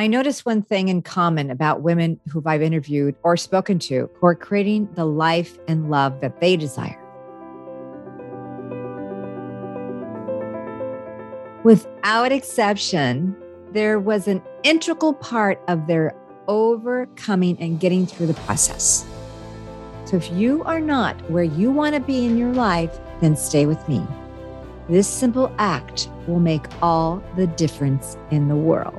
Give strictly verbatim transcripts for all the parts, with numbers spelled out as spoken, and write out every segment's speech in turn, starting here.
I noticed one thing in common about women who I've interviewed or spoken to who are creating the life and love that they desire. Without exception, there was an integral part of their overcoming and getting through the process. So if you are not where you want to be in your life, then stay with me. This simple act will make all the difference in the world.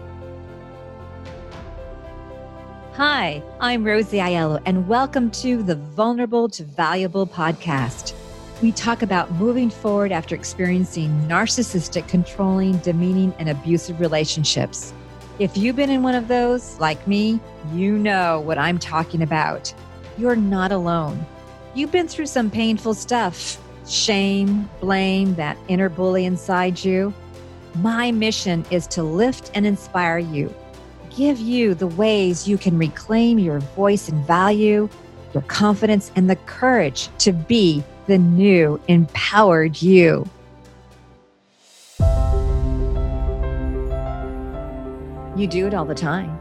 Hi, I'm Rosie Aiello, and welcome to the Vulnerable to Valuable podcast. We talk about moving forward after experiencing narcissistic, controlling, demeaning, and abusive relationships. If you've been in one of those, like me, you know what I'm talking about. You're not alone. You've been through some painful stuff. Shame, blame, that inner bully inside you. My mission is to lift and inspire you. Give you the ways you can reclaim your voice and value, your confidence, and the courage to be the new, empowered you. You do it all the time.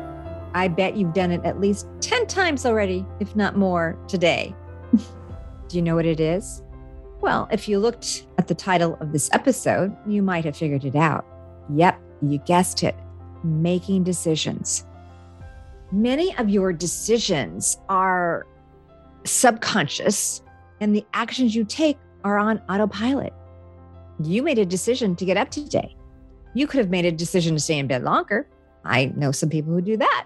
I bet you've done it at least ten times already, if not more, today. Do you know what it is? Well, if you looked at the title of this episode, you might have figured it out. Yep, you guessed it. Making decisions. Many of your decisions are subconscious, and the actions you take are on autopilot. You made a decision to get up today. You could have made a decision to stay in bed longer. I know some people who do that.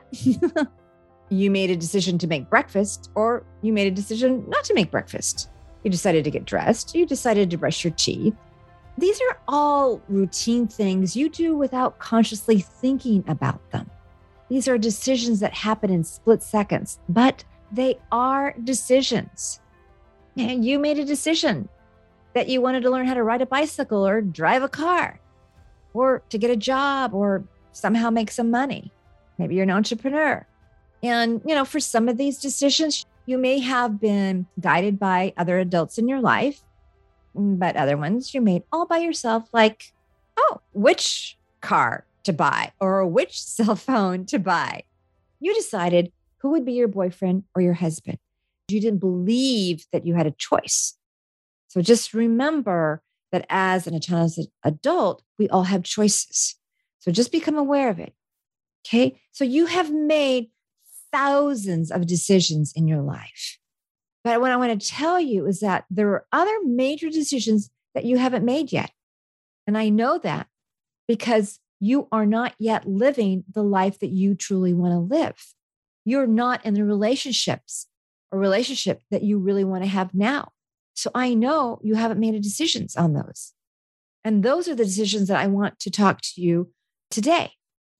You made a decision to make breakfast, or you made a decision not to make breakfast. You decided to get dressed. You decided to brush your teeth. These are all routine things you do without consciously thinking about them. These are decisions that happen in split seconds, but they are decisions. And you made a decision that you wanted to learn how to ride a bicycle or drive a car or to get a job or somehow make some money. Maybe you're an entrepreneur. And, you know, for some of these decisions, you may have been guided by other adults in your life, but other ones you made all by yourself, like, oh, which car to buy or which cell phone to buy. You decided who would be your boyfriend or your husband. You didn't believe that you had a choice. So just remember that as an autonomous adult, we all have choices. So just become aware of it. Okay. So you have made thousands of decisions in your life. But what I want to tell you is that there are other major decisions that you haven't made yet. And I know that because you are not yet living the life that you truly want to live. You're not in the relationships or relationship that you really want to have now. So I know you haven't made a decisions on those. And those are the decisions that I want to talk to you today.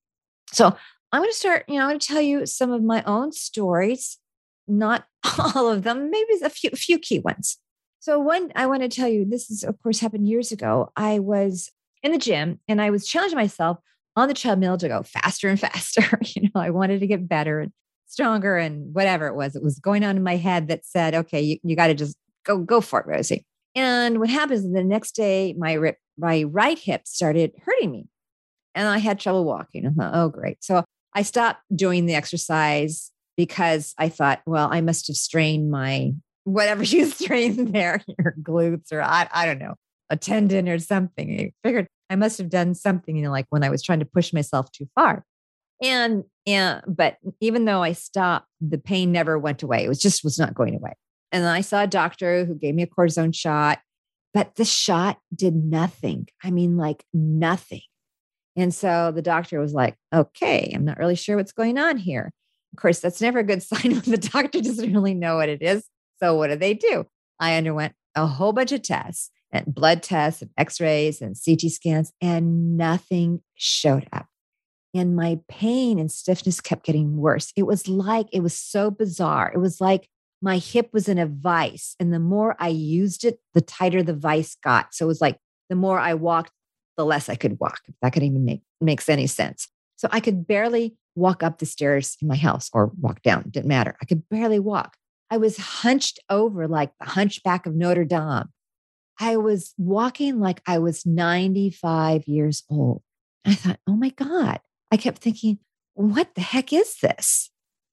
So I'm going to start, you know, I'm going to tell you some of my own stories, not all of them, maybe a few, a few key ones. So one, I want to tell you, this is, of course, happened years ago. I was in the gym and I was challenging myself on the treadmill to go faster and faster. You know, I wanted to get better and stronger and whatever it was. It was going on in my head that said, okay, you, you got to just go, go for it, Rosie. And what happens is the next day, my, rip, my right hip started hurting me and I had trouble walking. I thought, oh, great. So I stopped doing the exercise because I thought, well, I must have strained my, whatever you strained there, your glutes or I, I don't know, a tendon or something. I figured I must have done something, you know, like when I was trying to push myself too far. And, and, but even though I stopped, the pain never went away. It was just was not going away. And then I saw a doctor who gave me a cortisone shot, but the shot did nothing. I mean, like nothing. And so the doctor was like, okay, I'm not really sure what's going on here. Of course, that's never a good sign when the doctor doesn't really know what it is. So what did they do? I underwent a whole bunch of tests and blood tests and x-rays and C T scans, and nothing showed up. And my pain and stiffness kept getting worse. It was like, it was so bizarre. It was like my hip was in a vice. And the more I used it, the tighter the vice got. So it was like, the more I walked, the less I could walk, if that could even make makes any sense. So I could barely walk up the stairs in my house or walk down. It didn't matter. I could barely walk. I was hunched over like the hunchback of Notre Dame. I was walking like I was ninety-five years old. I thought, oh my God, I kept thinking, what the heck is this?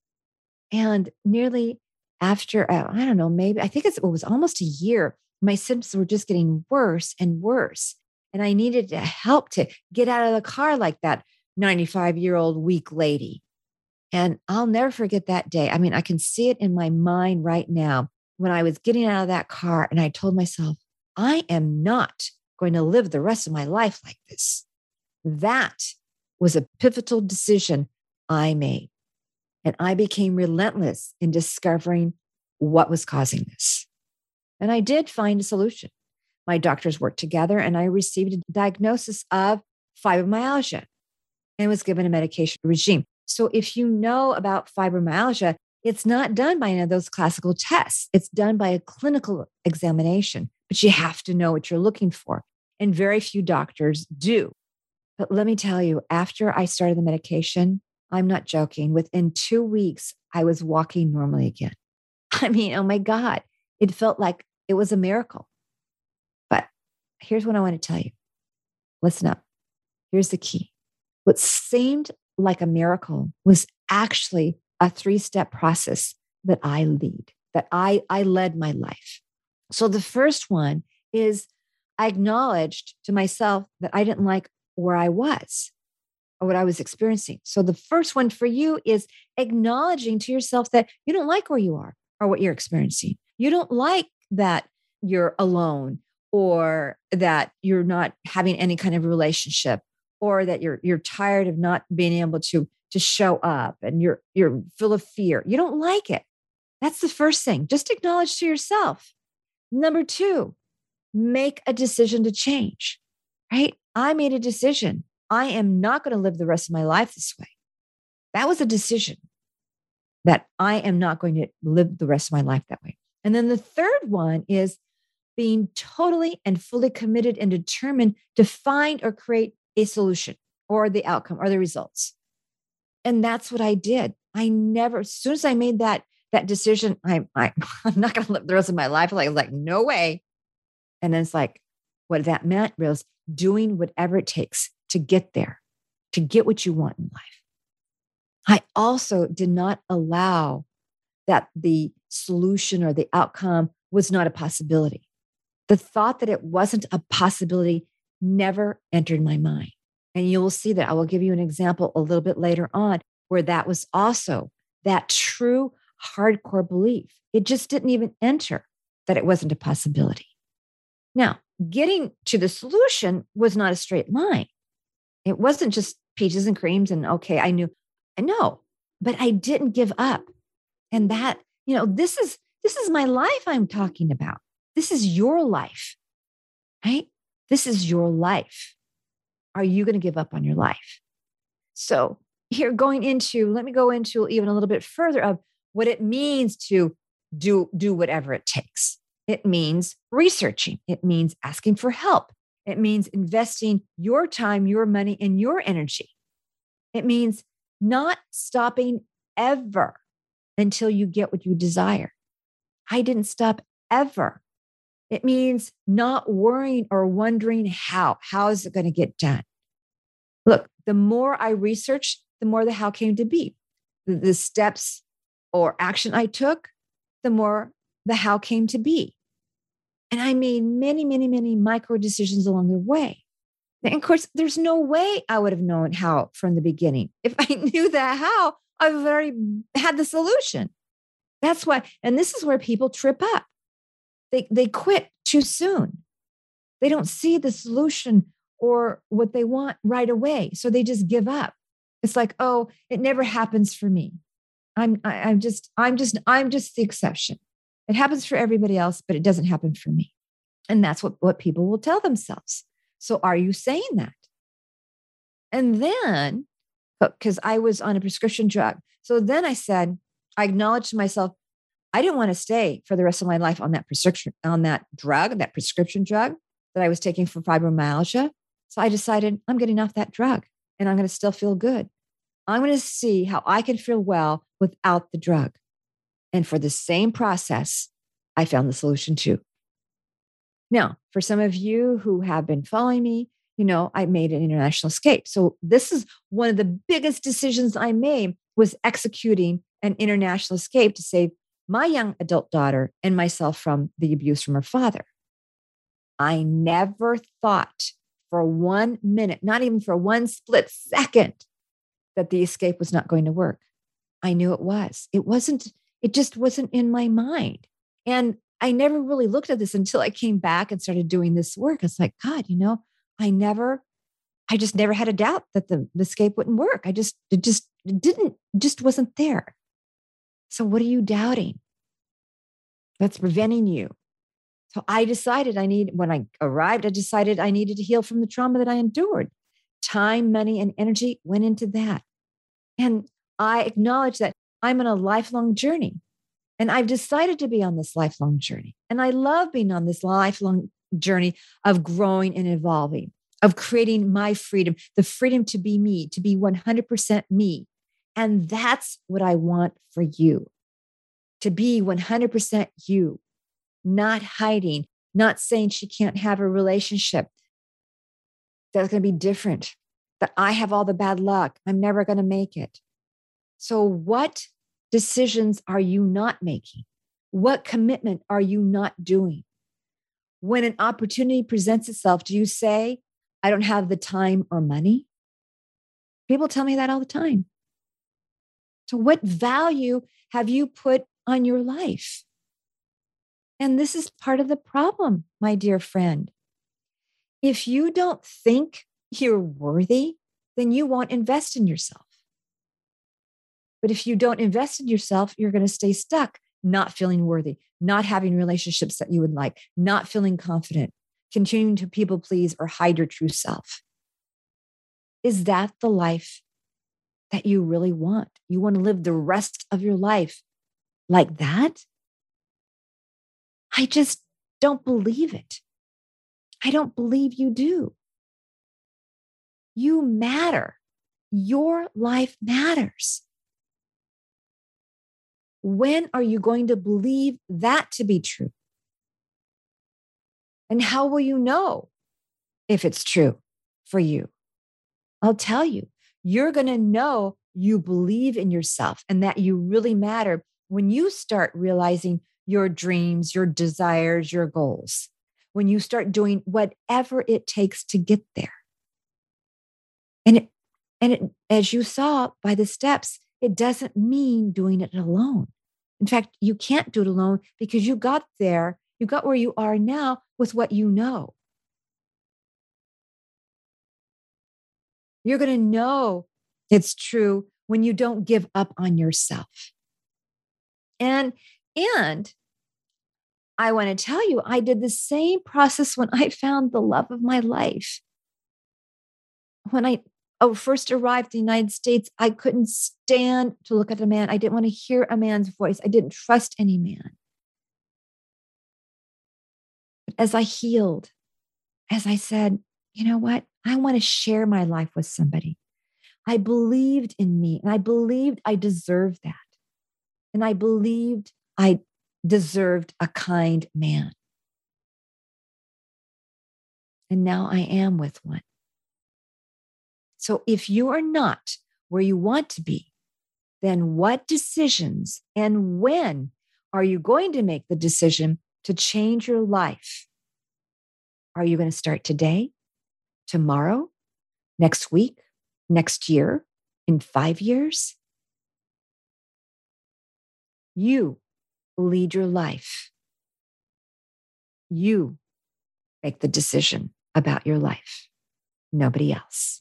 And nearly after, uh, I don't know, maybe I think it's, it was almost a year, my symptoms were just getting worse and worse. And I needed to help to get out of the car like that ninety-five year old weak lady. And I'll never forget that day. I mean, I can see it in my mind right now when I was getting out of that car and I told myself, I am not going to live the rest of my life like this. That was a pivotal decision I made. And I became relentless in discovering what was causing this. And I did find a solution. My doctors worked together and I received a diagnosis of fibromyalgia and was given a medication regime. So if you know about fibromyalgia, it's not done by any of those classical tests. It's done by a clinical examination, but you have to know what you're looking for. And very few doctors do. But let me tell you, after I started the medication, I'm not joking, within two weeks, I was walking normally again. I mean, oh my God, it felt like it was a miracle. But here's what I want to tell you. Listen up. Here's the key. What seemed like a miracle was actually a three-step process that I lead, that I, I led my life. So the first one is I acknowledged to myself that I didn't like where I was or what I was experiencing. So the first one for you is acknowledging to yourself that you don't like where you are or what you're experiencing. You don't like that you're alone or that you're not having any kind of relationship or that you're you're tired of not being able to to show up and you're you're full of fear. You don't like it. That's the first thing. Just acknowledge to yourself. Number two, make a decision to change, right? I made a decision. I am not going to live the rest of my life this way. That was a decision that I am not going to live the rest of my life that way. And then the third one is being totally and fully committed and determined to find or create a solution or the outcome or the results. And that's what I did. I never, as soon as I made that, that decision, I, I, I'm not going to live the rest of my life. Like, like, no way. And then it's like, what that meant was doing whatever it takes to get there, to get what you want in life. I also did not allow that the solution or the outcome was not a possibility. The thought that it wasn't a possibility never entered my mind. And you will see that I will give you an example a little bit later on where that was also that true hardcore belief. It just didn't even enter that it wasn't a possibility. Now, getting to the solution was not a straight line. It wasn't just peaches and creams and okay, I knew, I know, but I didn't give up. And that, you know, this is, this is my life I'm talking about. This is your life, right? This is your life. Are you going to give up on your life? So here going into, let me go into even a little bit further of what it means to do, do whatever it takes. It means researching. It means asking for help. It means investing your time, your money, and your energy. It means not stopping ever until you get what you desire. I didn't stop ever. It means not worrying or wondering how. How is it going to get done? Look, the more I researched, the more the how came to be. The, the steps or action I took, the more the how came to be. And I made many, many, many micro decisions along the way. And of course, there's no way I would have known how from the beginning. If I knew the how, I would have already had the solution. That's why, and this is where people trip up. They, they quit too soon. They don't see the solution or what they want right away. So they just give up. It's like, oh, it never happens for me. I'm, I, I'm just, I'm just, I'm just the exception. It happens for everybody else, but it doesn't happen for me. And that's what, what people will tell themselves. So are you saying that? And then, because I was on a prescription drug. So then I said, I acknowledged to myself, I didn't want to stay for the rest of my life on that prescription, on that drug, that prescription drug that I was taking for fibromyalgia. So I decided I'm getting off that drug and I'm going to still feel good. I'm going to see how I can feel well without the drug. And for the same process, I found the solution too. Now, for some of you who have been following me, you know, I made an international escape. So this is one of the biggest decisions I made was executing an international escape to save my young adult daughter and myself from the abuse from her father. I never thought for one minute, not even for one split second, that the escape was not going to work. I knew it was. It wasn't, it just wasn't in my mind. And I never really looked at this until I came back and started doing this work. It's like, God, you know, I never, I just never had a doubt that the, the escape wouldn't work. I just, it just it didn't, just wasn't there. So what are you doubting that's preventing you? So I decided I need, when I arrived, I decided I needed to heal from the trauma that I endured. Time, money, and energy went into that. And I acknowledge that I'm on a lifelong journey. And I've decided to be on this lifelong journey. And I love being on this lifelong journey of growing and evolving, of creating my freedom, the freedom to be me, to be one hundred percent me. And that's what I want for you, to be one hundred percent you, not hiding, not saying she can't have a relationship. That's going to be different, that I have all the bad luck. I'm never going to make it. So what decisions are you not making? What commitment are you not doing? When an opportunity presents itself, do you say, I don't have the time or money? People tell me that all the time. So what value have you put on your life? And this is part of the problem, my dear friend. If you don't think you're worthy, then you won't invest in yourself. But if you don't invest in yourself, you're going to stay stuck, not feeling worthy, not having relationships that you would like, not feeling confident, continuing to people please or hide your true self. Is that the life that you really want? You want to live the rest of your life like that? I just don't believe it. I don't believe you do. You matter. Your life matters. When are you going to believe that to be true? And how will you know if it's true for you? I'll tell you, you're going to know you believe in yourself and that you really matter when you start realizing your dreams, your desires, your goals, when you start doing whatever it takes to get there. And it, and it, as you saw by the steps, it doesn't mean doing it alone. In fact, you can't do it alone because you got there, you got where you are now with what you know. You're going to know it's true when you don't give up on yourself. And, and I want to tell you, I did the same process when I found the love of my life. When I oh, first arrived in the United States, I couldn't stand to look at a man. I didn't want to hear a man's voice. I didn't trust any man. But as I healed, as I said, you know what? I want to share my life with somebody. I believed in me and I believed I deserved that. And I believed I deserved a kind man. And now I am with one. So if you are not where you want to be, then what decisions and when are you going to make the decision to change your life? Are you going to start today, tomorrow, next week, next year, in five years? You lead your life. You make the decision about your life, nobody else.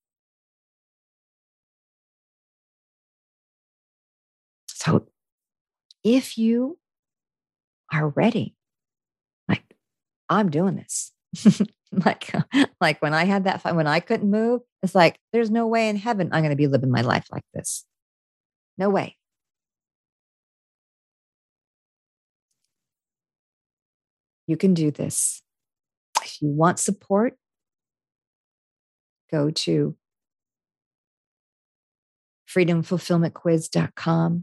So if you are ready, like I'm doing this, like, like when I had that fight, when I couldn't move, it's like, there's no way in heaven I'm going to be living my life like this. No way. You can do this. If you want support, go to freedom fulfillment quiz dot com.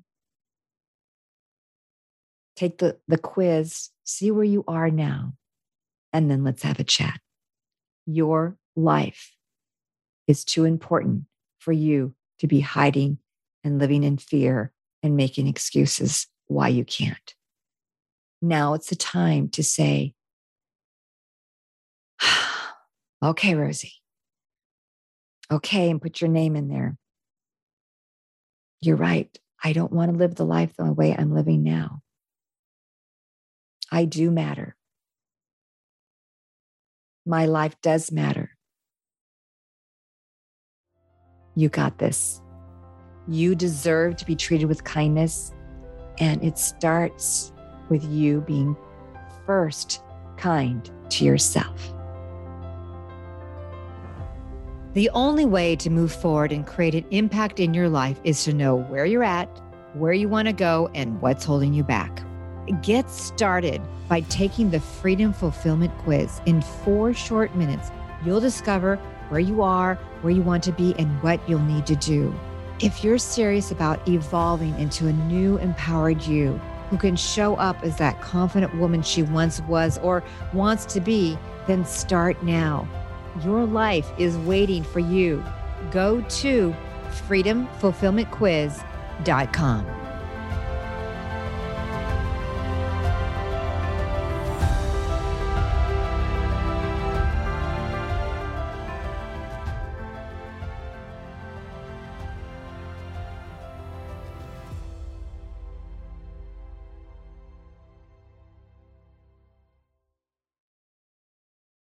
Take the, the quiz, see where you are now, and then let's have a chat. Your life is too important for you to be hiding and living in fear and making excuses why you can't. Now it's the time to say, okay, Rosie. Okay, and put your name in there. You're right. I don't want to live the life the way I'm living now. I do matter. My life does matter. You got this. You deserve to be treated with kindness, and it starts with you being first kind to yourself. The only way to move forward and create an impact in your life is to know where you're at, where you want to go, and what's holding you back. Get started by taking the Freedom Fulfillment Quiz. In four short minutes, you'll discover where you are, where you want to be, and what you'll need to do. If you're serious about evolving into a new, empowered you who can show up as that confident woman she once was or wants to be, then start now. Your life is waiting for you. Go to freedom fulfillment quiz dot com.